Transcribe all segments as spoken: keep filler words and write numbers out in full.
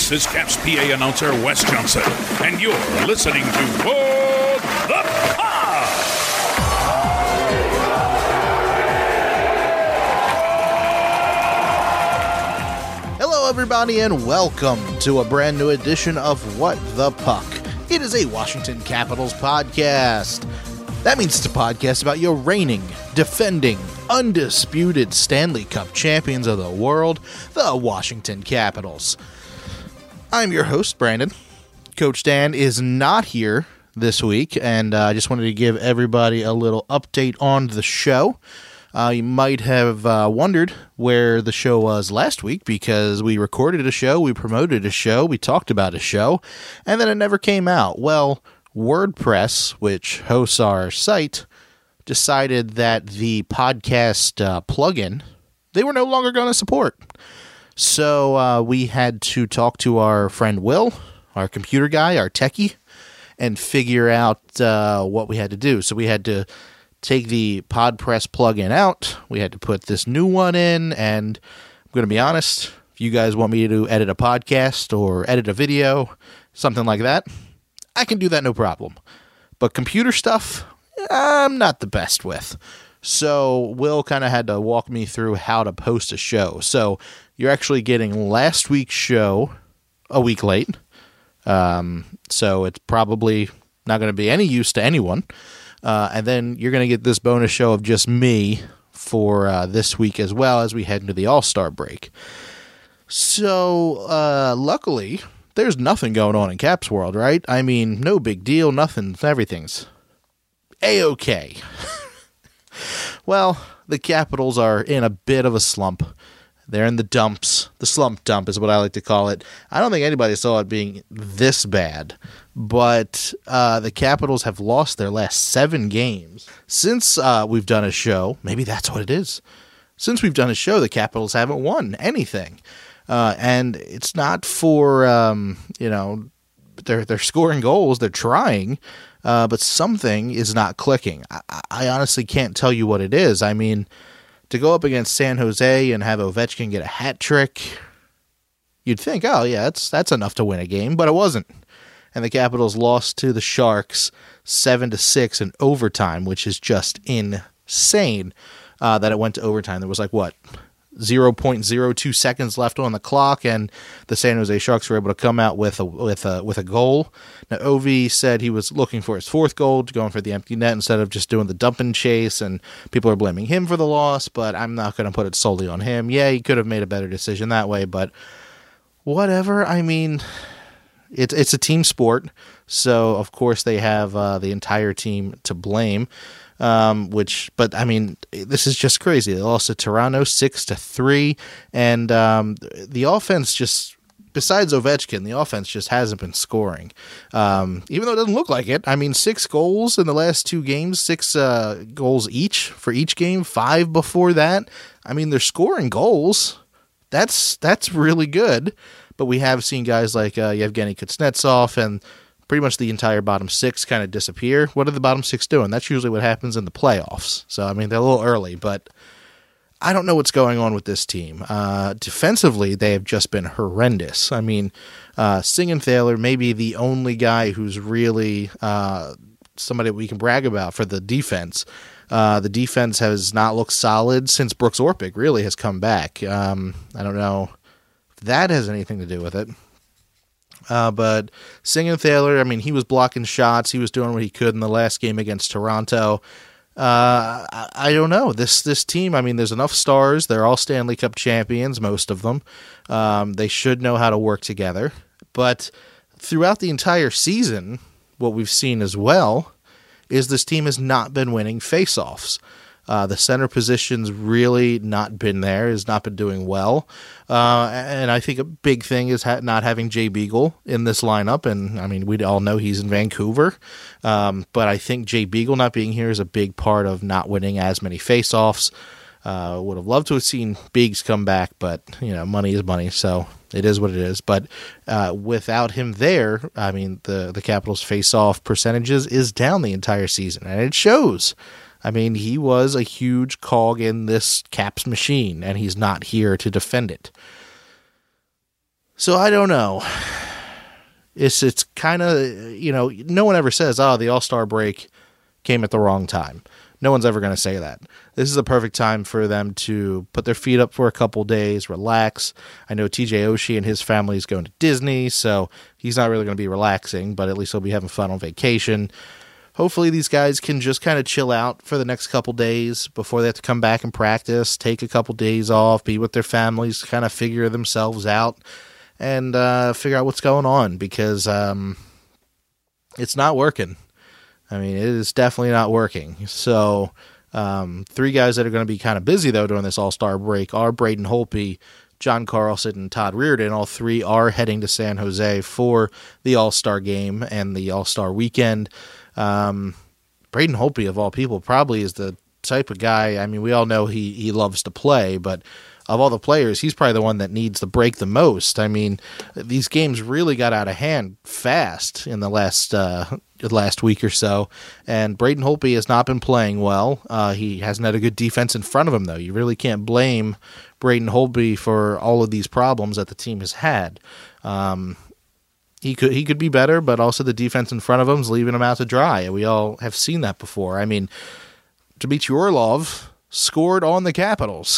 This is Caps P A announcer Wes Johnson, and you're listening to What the Puck! Hello, everybody, and welcome to a brand new edition of What the Puck. It is a Washington Capitals podcast. That means it's a podcast about your reigning, defending, undisputed Stanley Cup champions of the world, the Washington Capitals. I'm your host, Brandon. Coach Dan is not here this week, and I uh, just wanted to give everybody a little update on the show. Uh, you might have uh, wondered where the show was last week, because we recorded a show, we promoted a show, we talked about a show, and then it never came out. Well, WordPress, which hosts our site, decided that the podcast uh, plugin, they were no longer going to support. So uh, we had to talk to our friend Will, our computer guy, our techie, and figure out uh, what we had to do. So we had to take the PodPress plugin out. We had to put this new one in, and I'm going to be honest, if you guys want me to edit a podcast or edit a video, something like that, I can do that no problem. But computer stuff, I'm not the best with. So Will kind of had to walk me through how to post a show. So you're actually getting last week's show a week late. Um, so it's probably not going to be any use to anyone. Uh, and then you're going to get this bonus show of just me for uh, this week, as well as we head into the All-Star break. So uh, luckily, there's nothing going on in Caps World, right? I mean, no big deal, nothing, everything's A-okay. Well, the Capitals are in a bit of a slump. They're in the dumps. The slump dump is what I like to call it. I don't think anybody saw it being this bad, but uh, the Capitals have lost their last seven games. Since uh, we've done a show, maybe that's what it is. Since we've done a show, the Capitals haven't won anything. Uh, and it's not for, um, you know, they're, they're scoring goals, they're trying, uh, but something is not clicking. I, I honestly can't tell you what it is. I mean, to go up against San Jose and have Ovechkin get a hat trick, you'd think, oh yeah, that's, that's enough to win a game, but it wasn't. And the Capitals lost to the Sharks seven to six in overtime, which is just insane uh, that it went to overtime. There was like, what, zero point zero two seconds left on the clock, and the San Jose Sharks were able to come out with a with a with a goal. Now, Ovi said he was looking for his fourth goal, going for the empty net instead of just doing the dump and chase, and people are blaming him for the loss, but I'm not going to put it solely on him. Yeah, he could have made a better decision that way, but whatever. I mean, it's it's a team sport, so of course they have uh, the entire team to blame. Um, which, but I mean, this is just crazy. They lost to Toronto six to three, and um, the offense just, besides Ovechkin, the offense just hasn't been scoring. Um, even though it doesn't look like it. I mean, six goals in the last two games, six uh, goals each for each game, five before that. I mean, they're scoring goals. That's that's really good. But we have seen guys like uh, Yevgeny Kuznetsov and pretty much the entire bottom six kind of disappear. What are the bottom six doing? That's usually what happens in the playoffs. So, I mean, they're a little early, but I don't know what's going on with this team. Uh, defensively, they have just been horrendous. I mean, uh, Siegenthaler may be the only guy who's really uh, somebody we can brag about for the defense. Uh, the defense has not looked solid since Brooks Orpik really has come back. Um, I don't know if that has anything to do with it. Uh, but Siegenthaler, I mean, he was blocking shots. He was doing what he could in the last game against Toronto. Uh, I, I don't know. This this team, I mean, there's enough stars. They're all Stanley Cup champions, most of them. Um, they should know how to work together. But throughout the entire season, what we've seen as well is this team has not been winning faceoffs. Uh, the center position's really not been there, has not been doing well. Uh, and I think a big thing is ha- not having Jay Beagle in this lineup. And, I mean, we all know he's in Vancouver. Um, but I think Jay Beagle not being here is a big part of not winning as many faceoffs. Uh, would have loved to have seen Biggs come back, but, you know, money is money, so it is what it is. But uh, without him there, I mean, the, the Capitals' face-off percentages is down the entire season, and it shows. I mean, he was a huge cog in this Caps machine, and he's not here to defend it. So I don't know. It's it's kind of, you know, no one ever says, oh, the All-Star break came at the wrong time. No one's ever going to say that. This is a perfect time for them to put their feet up for a couple days, relax. I know T J Oshie and his family is going to Disney, so he's not really going to be relaxing, but at least he'll be having fun on vacation. Hopefully these guys can just kind of chill out for the next couple days before they have to come back and practice, take a couple days off, be with their families, kind of figure themselves out, and uh, figure out what's going on, because um, it's not working. I mean, it is definitely not working. So um, three guys that are going to be kind of busy, though, during this All-Star break are Braden Holtby, John Carlson, and Todd Reardon. All three are heading to San Jose for the All-Star game and the All-Star weekend. Um, Braden Holtby, of all people, probably is the type of guy, I mean, we all know he, he loves to play, but of all the players, he's probably the one that needs the break the most. I mean, these games really got out of hand fast in the last uh, last week or so, and Braden Holtby has not been playing well. Uh, he hasn't had a good defense in front of him, though. You really can't blame Braden Holtby for all of these problems that the team has had. Um, he could he could be better, but also the defense in front of him is leaving him out to dry. We all have seen that before. I mean, Dmitry Orlov scored on the Capitals.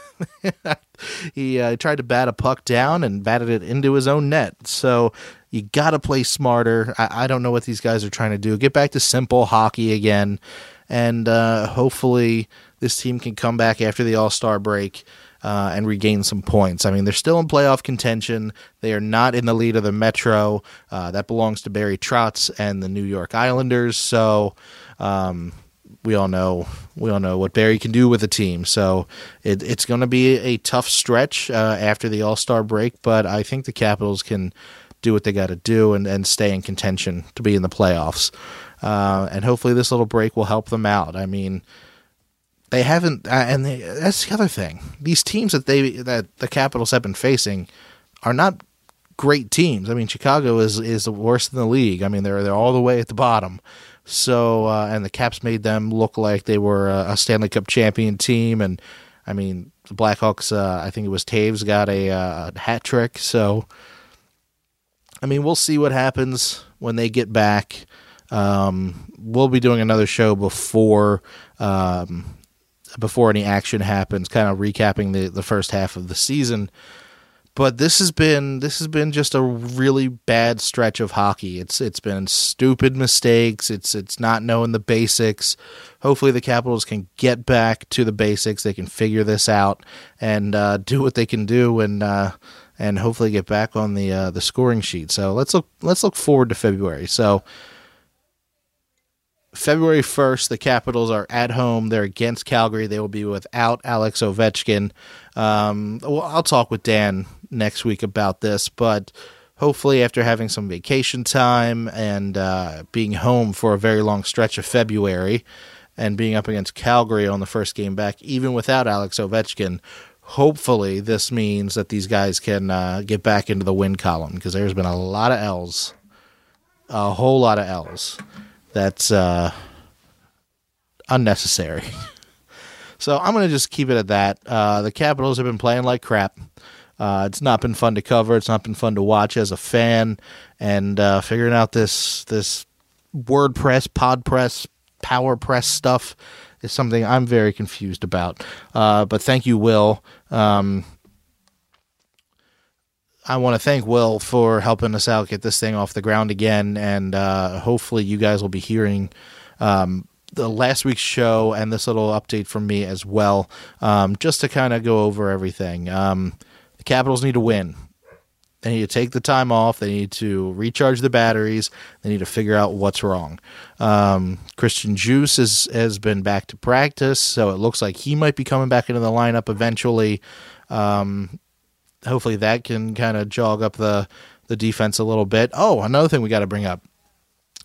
he uh, tried to bat a puck down and batted it into his own net. So you got to play smarter. I-, I don't know what these guys are trying to do. Get back to simple hockey again. And uh, hopefully this team can come back after the All-Star break uh, and regain some points. I mean, they're still in playoff contention. They are not in the lead of the Metro. Uh, that belongs to Barry Trotz and the New York Islanders. So um We all know we all know what Barry can do with a team, so it, it's going to be a tough stretch uh, after the All-Star break, but I think the Capitals can do what they got to do and, and stay in contention to be in the playoffs. Uh, and hopefully this little break will help them out. I mean, they haven't, uh, and they, that's the other thing. These teams that they that the Capitals have been facing are not great teams. I mean, Chicago is is the worst in the league. I mean, they're they're all the way at the bottom. So, uh, and the Caps made them look like they were a, a Stanley Cup champion team. And, I mean, the Blackhawks, uh, I think it was Taves, got a, uh, a hat trick. So, I mean, we'll see what happens when they get back. Um, we'll be doing another show before um, before any action happens, kind of recapping the, the first half of the season. But this has been this has been just a really bad stretch of hockey. It's it's been stupid mistakes. It's it's not knowing the basics. Hopefully the Capitals can get back to the basics. They can figure this out and uh, do what they can do, and uh, and hopefully get back on the uh, the scoring sheet. So let's look let's look forward to February. So February first, the Capitals are at home. They're against Calgary. They will be without Alex Ovechkin. Um, well, I'll talk with Dan next week about this, but hopefully after having some vacation time and uh, being home for a very long stretch of February and being up against Calgary on the first game back, even without Alex Ovechkin, hopefully this means that these guys can uh, get back into the win column, because there's been a lot of L's, a whole lot of L's. That's uh, unnecessary. So I'm going to just keep it at that. Uh, the Capitals have been playing like crap. Uh, it's not been fun to cover. It's not been fun to watch as a fan. And uh, figuring out this this WordPress, PodPress, PowerPress stuff is something I'm very confused about. Uh, but thank you, Will. Um, I want to thank Will for helping us out, get this thing off the ground again, and uh, hopefully you guys will be hearing um, the last week's show and this little update from me as well, um, just to kind of go over everything. Um, the Capitals need to win. They need to take the time off. They need to recharge the batteries. They need to figure out what's wrong. Um, Christian Djoos is, has been back to practice, so it looks like he might be coming back into the lineup eventually. Um Hopefully that can kind of jog up the, the defense a little bit. Oh, another thing we got to bring up.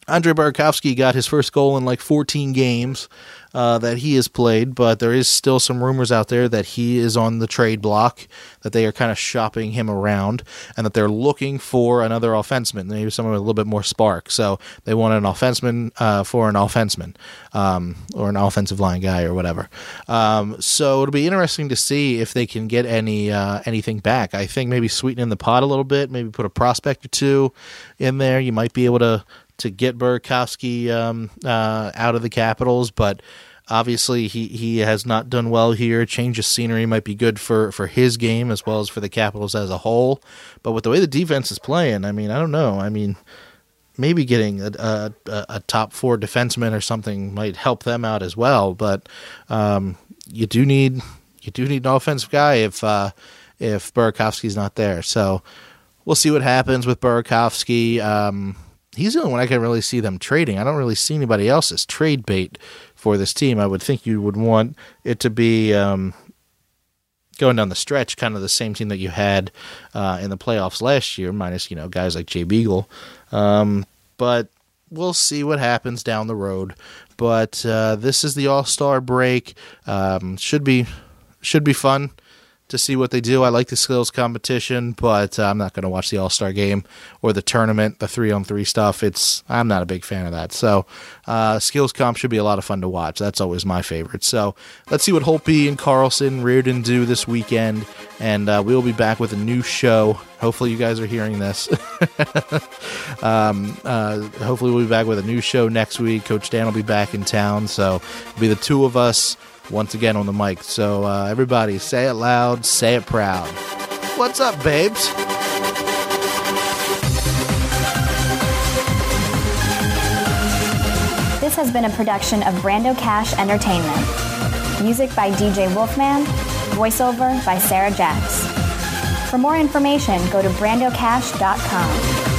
Andre Burakovsky got his first goal in like fourteen games uh, that he has played, but there is still some rumors out there that he is on the trade block, that they are kind of shopping him around, and that they're looking for another offenseman, maybe someone with a little bit more spark. So they want an offenseman uh, for an offenseman, um, or an offensive line guy or whatever. Um, so it'll be interesting to see if they can get any uh, anything back. I think maybe sweeten the pot a little bit, maybe put a prospect or two in there. You might be able to to get Burakovsky um, uh, out of the Capitals, but obviously he, he has not done well here. Change of scenery might be good for, for his game as well as for the Capitals as a whole. But with the way the defense is playing, I mean, I don't know. I mean, maybe getting a, a, a top four defenseman or something might help them out as well. But um, you do need you do need an offensive guy if uh, if Burakovsky's not there. So we'll see what happens with Burakovsky. Um, He's the only one I can really see them trading. I don't really see anybody else as trade bait for this team. I would think you would want it to be um, going down the stretch, kind of the same team that you had uh, in the playoffs last year, minus, you know, guys like Jay Beagle. Um, but we'll see what happens down the road. But uh, this is the All-Star break. Um, should be should be fun to see what they do. I like the skills competition, but uh, I'm not going to watch the All-Star game or the tournament, the three-on-three stuff. It's I'm not a big fan of that. So uh, skills comp should be a lot of fun to watch. That's always my favorite. So let's see what Holtby and Carlson, Reardon do this weekend, and uh, we'll be back with a new show. Hopefully you guys are hearing this. um, uh, hopefully we'll be back with a new show next week. Coach Dan will be back in town, so it'll be the two of us once again on the mic. So uh, everybody, say it loud, say it proud. What's up, babes? This has been a production of Brando Cash Entertainment. Music by D J Wolfman. Voiceover by Sarah Jacks. For more information, go to brando cash dot com.